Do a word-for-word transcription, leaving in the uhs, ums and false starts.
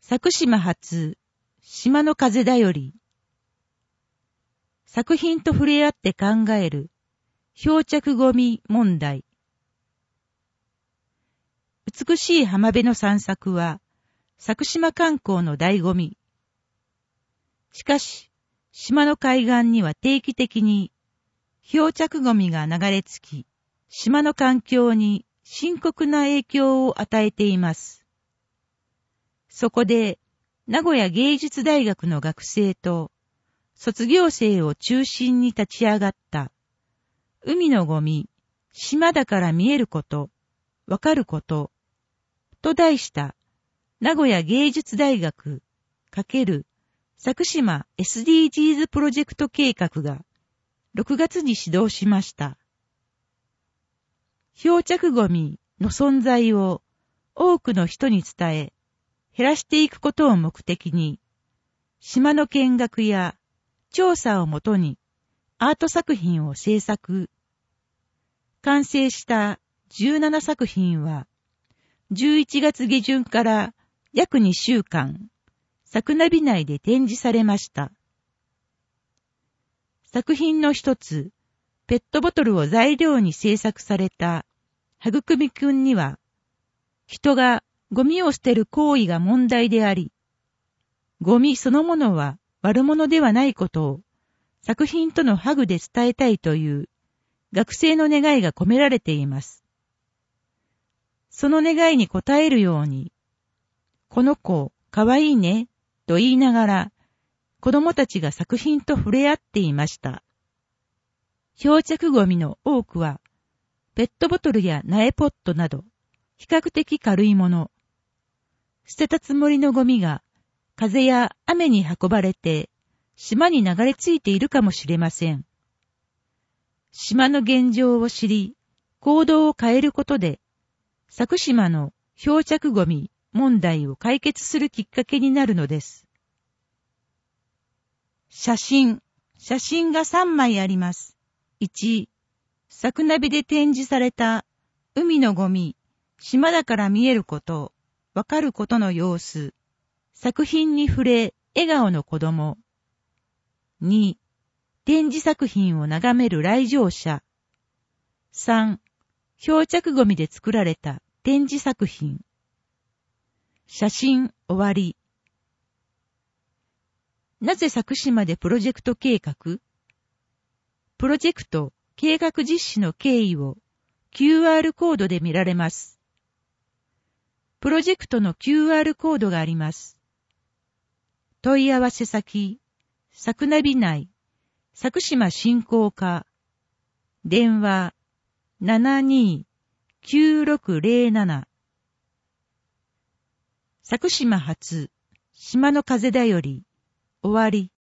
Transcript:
佐久島発、島の風だより。作品と触れ合って考える、漂着ゴミ問題。美しい浜辺の散策は、佐久島観光の醍醐味。しかし、島の海岸には定期的に、漂着ゴミが流れ着き、島の環境に深刻な影響を与えています。そこで、名古屋芸術大学の学生と、卒業生を中心に立ち上がった、海のゴミ、島だから見えること、わかること、と題した、名古屋芸術大学×佐久島 エスディージーズ プロジェクト計画が、ろくがつに始動しました。漂着ゴミの存在を多くの人に伝え、減らしていくことを目的に、島の見学や調査をもとにアート作品を制作。完成したじゅうななさく品は、じゅういちがつげじゅんから約にしゅうかん、佐久ナビ内で展示されました。作品の一つ、ペットボトルを材料に制作された、はぐくみくんには、人がゴミを捨てる行為が問題であり、ゴミそのものは悪者ではないことを作品とのハグで伝えたいという学生の願いが込められています。その願いに応えるように、この子、かわいいね、と言いながら、子供たちが作品と触れ合っていました。漂着ゴミの多くは、ペットボトルや苗ポットなど、比較的軽いもの。捨てたつもりのゴミが、風や雨に運ばれて、島に流れ着いているかもしれません。島の現状を知り、行動を変えることで、佐久島の漂着ゴミ問題を解決するきっかけになるのです。写真、写真がさんまいあります。いち、佐久ナビで展示された海のゴミ、島だから見えること、わかることの様子。作品に触れ、笑顔の子供。に、展示作品を眺める来場者。さん、漂着ゴミで作られた展示作品。写真終わり。なぜ佐久島でプロジェクト計画？プロジェクト、計画実施の経緯を キューアール コードで見られます。プロジェクトの キューアール コードがあります。問い合わせ先、佐久ナビ内、佐久島振興課、電話 ななにーきゅうろくぜろなな。佐久島発、島の風だより、終わり。